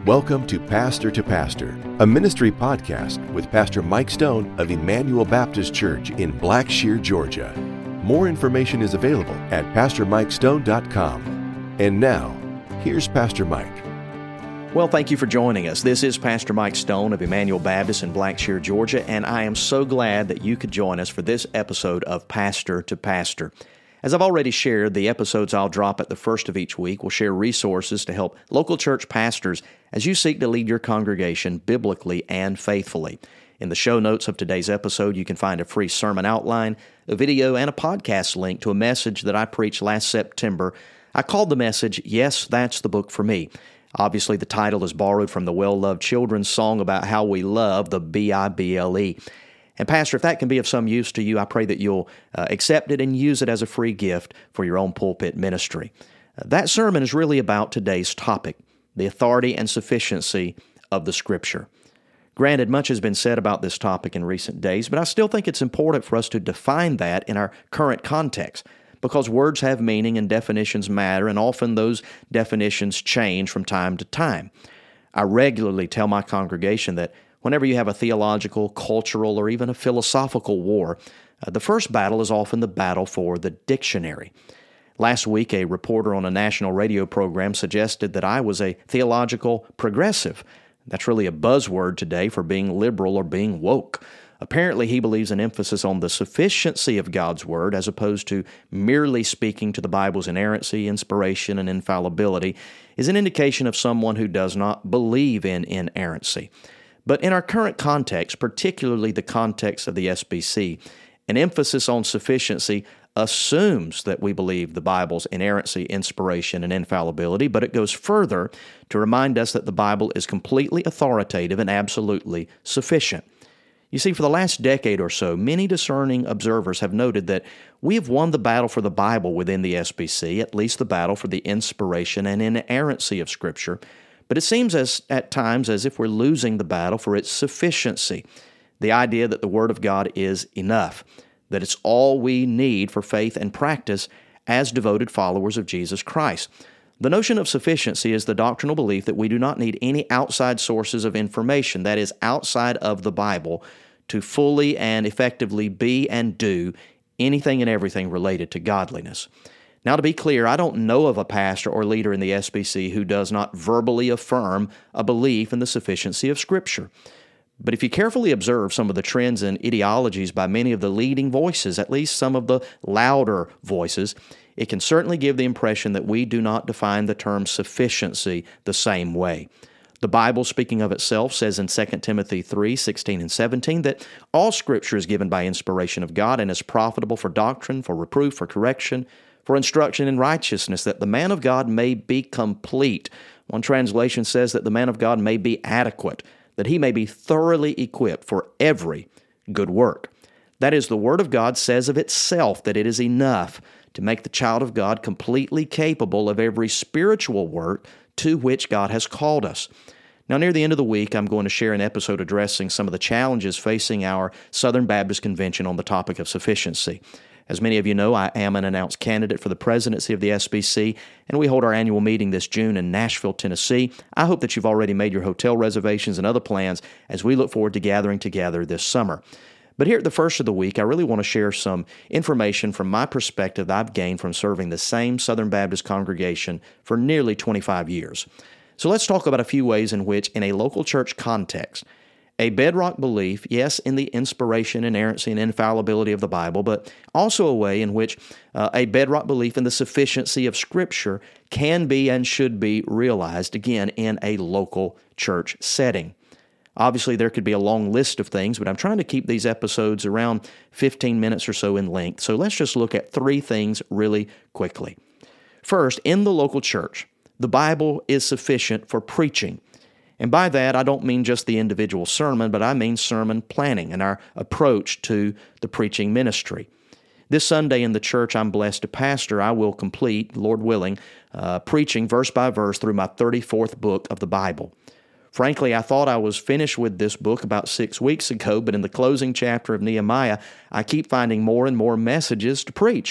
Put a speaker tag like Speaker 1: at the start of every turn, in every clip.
Speaker 1: Welcome to Pastor, a ministry podcast with Pastor Mike Stone of Emmanuel Baptist Church in Blackshear, Georgia. More information is available at PastorMikeStone.com. And now, here's Pastor Mike.
Speaker 2: Well, thank you for joining us. This is Pastor Mike Stone of Emmanuel Baptist in Blackshear, Georgia, and I am so glad that you could join us for this episode of Pastor to Pastor. As I've already shared, the episodes I'll drop at the first of each week will share resources to help local church pastors as you seek to lead your congregation biblically and faithfully. In the show notes of today's episode, you can find a free sermon outline, a video, and a podcast link to a message that I preached last September. I called the message, Yes, That's the Book for Me. Obviously, the title is borrowed from the well-loved children's song about how we love the Bible. And Pastor, if that can be of some use to you, I pray that you'll accept it and use it as a free gift for your own pulpit ministry. That sermon is really about today's topic, the authority and sufficiency of the Scripture. Granted, much has been said about this topic in recent days, but I still think it's important for us to define that in our current context, because words have meaning and definitions matter, and often those definitions change from time to time. I regularly tell my congregation that whenever you have a theological, cultural, or even a philosophical war, the first battle is often the battle for the dictionary. Last week, a reporter on a national radio program suggested that I was a theological progressive. That's really a buzzword today for being liberal or being woke. Apparently, he believes an emphasis on the sufficiency of God's Word as opposed to merely speaking to the Bible's inerrancy, inspiration, and infallibility is an indication of someone who does not believe in inerrancy. But in our current context, particularly the context of the SBC, an emphasis on sufficiency assumes that we believe the Bible's inerrancy, inspiration, and infallibility, but it goes further to remind us that the Bible is completely authoritative and absolutely sufficient. You see, for the last decade or so, many discerning observers have noted that we have won the battle for the Bible within the SBC, at least the battle for the inspiration and inerrancy of Scripture. But it seems at times as if we're losing the battle for its sufficiency, the idea that the Word of God is enough, that it's all we need for faith and practice as devoted followers of Jesus Christ. The notion of sufficiency is the doctrinal belief that we do not need any outside sources of information, that is, outside of the Bible, to fully and effectively be and do anything and everything related to godliness. Now, to be clear, I don't know of a pastor or leader in the SBC who does not verbally affirm a belief in the sufficiency of Scripture. But if you carefully observe some of the trends and ideologies by many of the leading voices, at least some of the louder voices, it can certainly give the impression that we do not define the term sufficiency the same way. The Bible, speaking of itself, says in 2 Timothy 3:16 and 17 that all Scripture is given by inspiration of God and is profitable for doctrine, for reproof, for correction, for instruction in righteousness, that the man of God may be complete. One translation says that the man of God may be adequate, that he may be thoroughly equipped for every good work. That is, the Word of God says of itself that it is enough to make the child of God completely capable of every spiritual work to which God has called us. Now, near the end of the week, I'm going to share an episode addressing some of the challenges facing our Southern Baptist Convention on the topic of sufficiency. As many of you know, I am an announced candidate for the presidency of the SBC, and we hold our annual meeting this June in Nashville, Tennessee. I hope that you've already made your hotel reservations and other plans as we look forward to gathering together this summer. But here at the first of the week, I really want to share some information from my perspective that I've gained from serving the same Southern Baptist congregation for nearly 25 years. So let's talk about a few ways in which, in a local church context, a bedrock belief, yes, in the inspiration, inerrancy, and infallibility of the Bible, but also a way in which a bedrock belief in the sufficiency of Scripture can be and should be realized, again, in a local church setting. Obviously, there could be a long list of things, but I'm trying to keep these episodes around 15 minutes or so in length. So let's just look at three things really quickly. First, in the local church, the Bible is sufficient for preaching. And by that, I don't mean just the individual sermon, but I mean sermon planning and our approach to the preaching ministry. This Sunday in the church I'm blessed to pastor, I will complete, Lord willing, preaching verse by verse through my 34th book of the Bible. Frankly, I thought I was finished with this book about 6 weeks ago, but in the closing chapter of Nehemiah, I keep finding more and more messages to preach.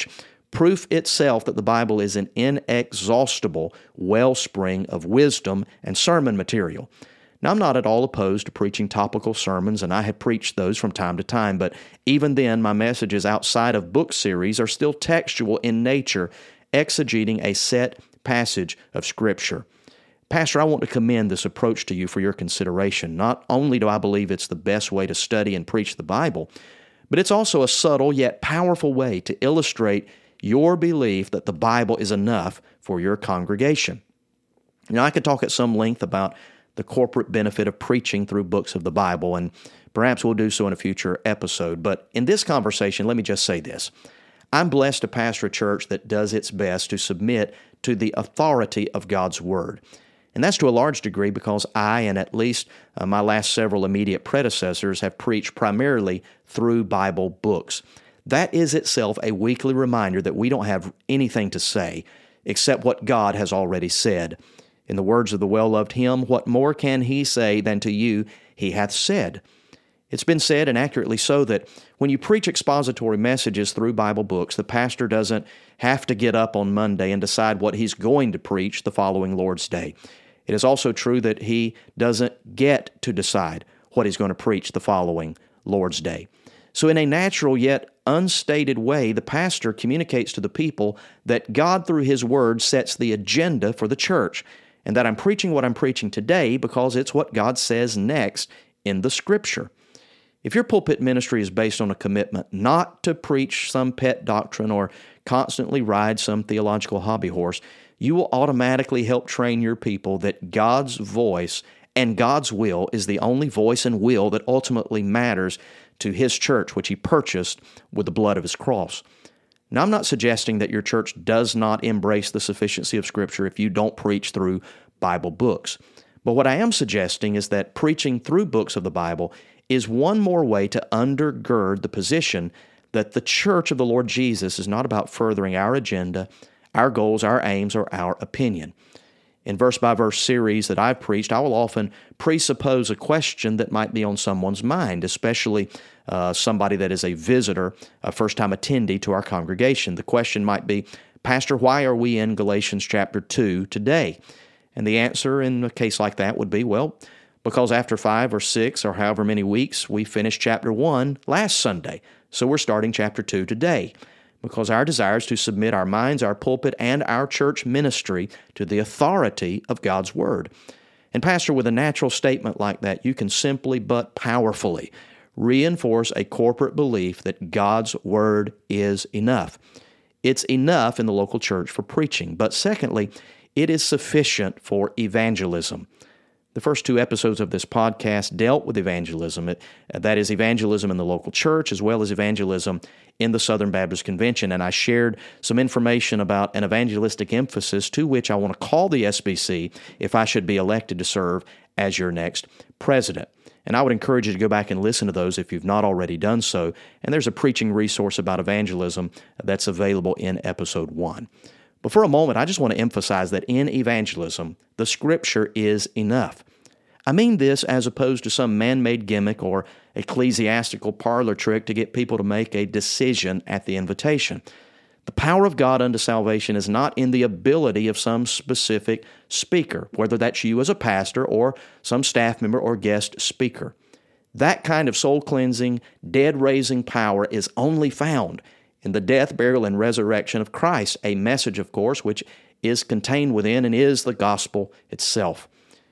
Speaker 2: proof itself that the Bible is an inexhaustible wellspring of wisdom and sermon material. Now, I'm not at all opposed to preaching topical sermons, and I have preached those from time to time, but even then, my messages outside of book series are still textual in nature, exegeting a set passage of Scripture. Pastor, I want to commend this approach to you for your consideration. Not only do I believe it's the best way to study and preach the Bible, but it's also a subtle yet powerful way to illustrate your belief that the Bible is enough for your congregation. Now, I could talk at some length about the corporate benefit of preaching through books of the Bible, and perhaps we'll do so in a future episode. But in this conversation, let me just say this. I'm blessed to pastor a church that does its best to submit to the authority of God's Word. And that's to a large degree because I and at least my last several immediate predecessors have preached primarily through Bible books. That is itself a weekly reminder that we don't have anything to say except what God has already said. In the words of the well-loved hymn, what more can he say than to you he hath said? It's been said, and accurately so, that when you preach expository messages through Bible books, the pastor doesn't have to get up on Monday and decide what he's going to preach the following Lord's Day. It is also true that he doesn't get to decide what he's going to preach the following Lord's Day. So in a natural yet unstated way, the pastor communicates to the people that God through His Word sets the agenda for the church, and that I'm preaching what I'm preaching today because it's what God says next in the Scripture. If your pulpit ministry is based on a commitment not to preach some pet doctrine or constantly ride some theological hobby horse, you will automatically help train your people that God's voice and God's will is the only voice and will that ultimately matters to His church, which He purchased with the blood of His cross. Now, I'm not suggesting that your church does not embrace the sufficiency of Scripture if you don't preach through Bible books. But what I am suggesting is that preaching through books of the Bible is one more way to undergird the position that the church of the Lord Jesus is not about furthering our agenda, our goals, our aims, or our opinion. In verse-by-verse series that I've preached, I will often presuppose a question that might be on someone's mind, especially somebody that is a visitor, a first-time attendee to our congregation. The question might be, Pastor, why are we in Galatians chapter 2 today? And the answer in a case like that would be, well, because after 5 or 6 or however many weeks, we finished chapter 1 last Sunday, so we're starting chapter 2 today. Because our desire is to submit our minds, our pulpit, and our church ministry to the authority of God's Word. And Pastor, with a natural statement like that, you can simply but powerfully reinforce a corporate belief that God's Word is enough. It's enough in the local church for preaching, but secondly, it is sufficient for evangelism. The first 2 episodes of this podcast dealt with evangelism. That is evangelism in the local church as well as evangelism in the Southern Baptist Convention. And I shared some information about an evangelistic emphasis to which I want to call the SBC if I should be elected to serve as your next president. And I would encourage you to go back and listen to those if you've not already done so. And there's a preaching resource about evangelism that's available in episode 1. But for a moment, I just want to emphasize that in evangelism, the Scripture is enough. I mean this as opposed to some man-made gimmick or ecclesiastical parlor trick to get people to make a decision at the invitation. The power of God unto salvation is not in the ability of some specific speaker, whether that's you as a pastor or some staff member or guest speaker. That kind of soul-cleansing, dead-raising power is only found in the death, burial, and resurrection of Christ, a message, of course, which is contained within and is the gospel itself.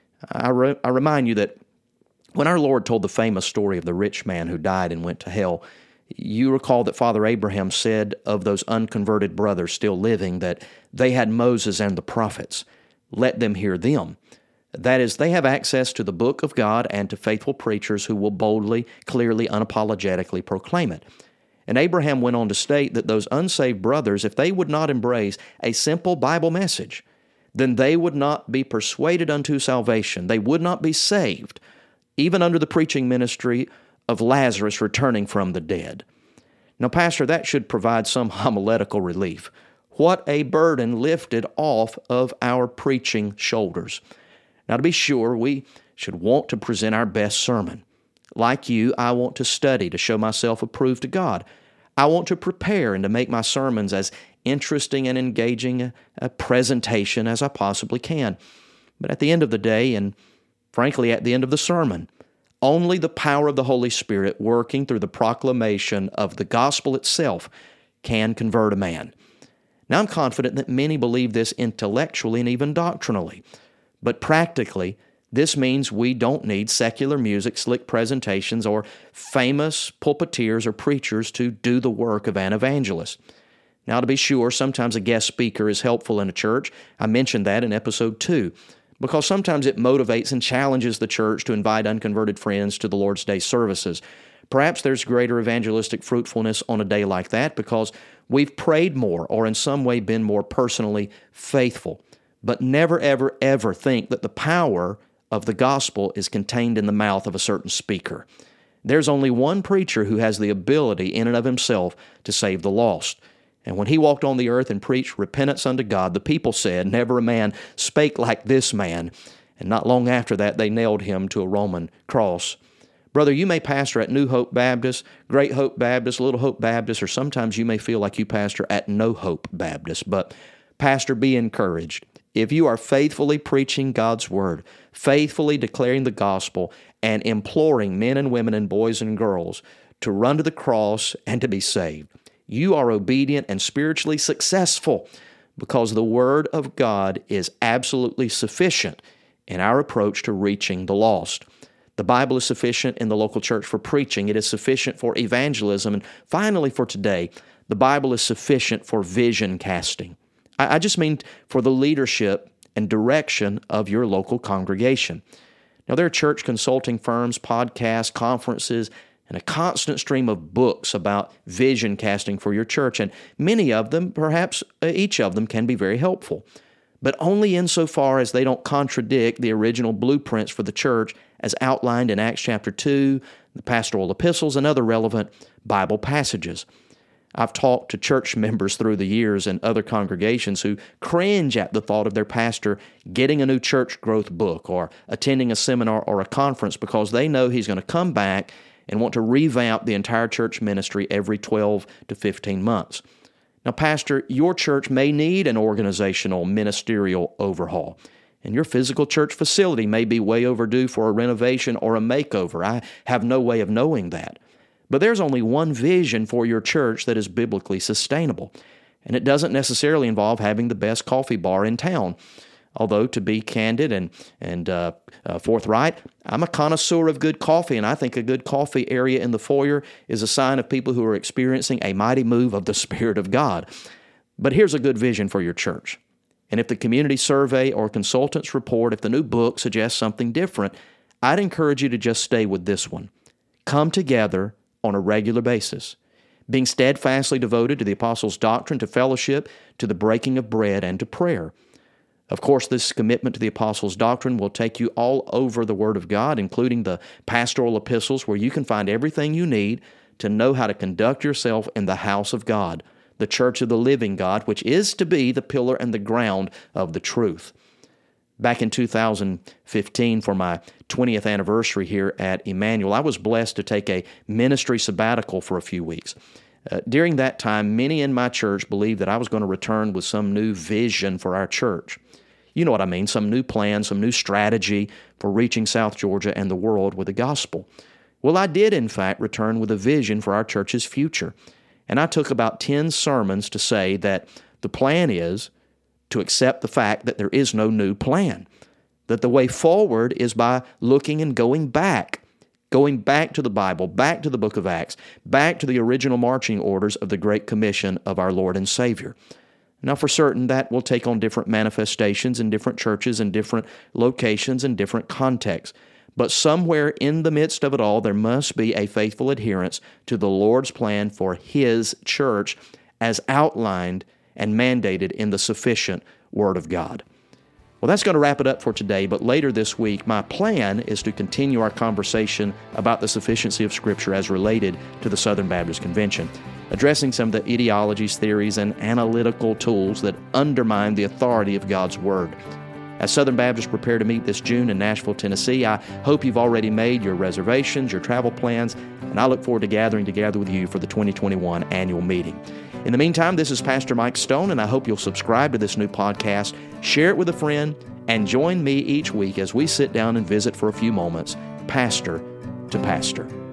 Speaker 2: I remind you that when our Lord told the famous story of the rich man who died and went to hell, you recall that Father Abraham said of those unconverted brothers still living that they had Moses and the prophets. Let them hear them. That is, they have access to the book of God and to faithful preachers who will boldly, clearly, unapologetically proclaim it. And Abraham went on to state that those unsaved brothers, if they would not embrace a simple Bible message, then they would not be persuaded unto salvation. They would not be saved, even under the preaching ministry of Lazarus returning from the dead. Now, Pastor, that should provide some homiletical relief. What a burden lifted off of our preaching shoulders. Now, to be sure, we should want to present our best sermon. Like you, I want to study to show myself approved to God. I want to prepare and to make my sermons as interesting and engaging a presentation as I possibly can. But at the end of the day, and frankly at the end of the sermon, only the power of the Holy Spirit working through the proclamation of the gospel itself can convert a man. Now, I'm confident that many believe this intellectually and even doctrinally, but practically, this means we don't need secular music, slick presentations, or famous pulpiteers or preachers to do the work of an evangelist. Now, to be sure, sometimes a guest speaker is helpful in a church. I mentioned that in episode 2, because sometimes it motivates and challenges the church to invite unconverted friends to the Lord's Day services. Perhaps there's greater evangelistic fruitfulness on a day like that because we've prayed more or in some way been more personally faithful. But never, ever, ever think that the power of the gospel is contained in the mouth of a certain speaker. There's only one preacher who has the ability in and of himself to save the lost. And when he walked on the earth and preached repentance unto God, the people said, "Never a man spake like this man." And not long after that, they nailed him to a Roman cross. Brother, you may pastor at New Hope Baptist, Great Hope Baptist, Little Hope Baptist, or sometimes you may feel like you pastor at No Hope Baptist. But pastor, be encouraged. If you are faithfully preaching God's Word, faithfully declaring the gospel, and imploring men and women and boys and girls to run to the cross and to be saved, you are obedient and spiritually successful because the Word of God is absolutely sufficient in our approach to reaching the lost. The Bible is sufficient in the local church for preaching. It is sufficient for evangelism. And finally, for today, the Bible is sufficient for vision casting. I just mean for the leadership and direction of your local congregation. Now, there are church consulting firms, podcasts, conferences, and a constant stream of books about vision casting for your church. And many of them, perhaps each of them, can be very helpful, but only insofar as they don't contradict the original blueprints for the church as outlined in Acts chapter 2, the pastoral epistles, and other relevant Bible passages. I've talked to church members through the years and other congregations who cringe at the thought of their pastor getting a new church growth book or attending a seminar or a conference because they know he's going to come back and want to revamp the entire church ministry every 12 to 15 months. Now, Pastor, your church may need an organizational ministerial overhaul, and your physical church facility may be way overdue for a renovation or a makeover. I have no way of knowing that. But there's only one vision for your church that is biblically sustainable, and it doesn't necessarily involve having the best coffee bar in town. Although, to be candid and forthright, I'm a connoisseur of good coffee, and I think a good coffee area in the foyer is a sign of people who are experiencing a mighty move of the Spirit of God. But here's a good vision for your church. And if the community survey or consultant's report, if the new book suggests something different, I'd encourage you to just stay with this one. Come together on a regular basis, being steadfastly devoted to the apostles' doctrine, to fellowship, to the breaking of bread, and to prayer. Of course, this commitment to the apostles' doctrine will take you all over the Word of God, including the pastoral epistles, where you can find everything you need to know how to conduct yourself in the house of God, the church of the living God, which is to be the pillar and the ground of the truth. Back in 2015, for my 20th anniversary here at Emmanuel, I was blessed to take a ministry sabbatical for a few weeks. During that time, many in my church believed that I was going to return with some new vision for our church. You know what I mean, some new plan, some new strategy for reaching South Georgia and the world with the gospel. Well, I did, in fact, return with a vision for our church's future. And I took about 10 sermons to say that the plan is to accept the fact that there is no new plan, that the way forward is by looking and going back to the Bible, back to the book of Acts, back to the original marching orders of the Great Commission of our Lord and Savior. Now, for certain, that will take on different manifestations in different churches and different locations and different contexts. But somewhere in the midst of it all, there must be a faithful adherence to the Lord's plan for His church as outlined and mandated in the sufficient Word of God. Well, that's going to wrap it up for today, but later this week, my plan is to continue our conversation about the sufficiency of Scripture as related to the Southern Baptist Convention, addressing some of the ideologies, theories, and analytical tools that undermine the authority of God's Word. As Southern Baptists prepare to meet this June in Nashville, Tennessee, I hope you've already made your reservations, your travel plans, and I look forward to gathering together with you for the 2021 annual meeting. In the meantime, this is Pastor Mike Stone, and I hope you'll subscribe to this new podcast, share it with a friend, and join me each week as we sit down and visit for a few moments, pastor to pastor.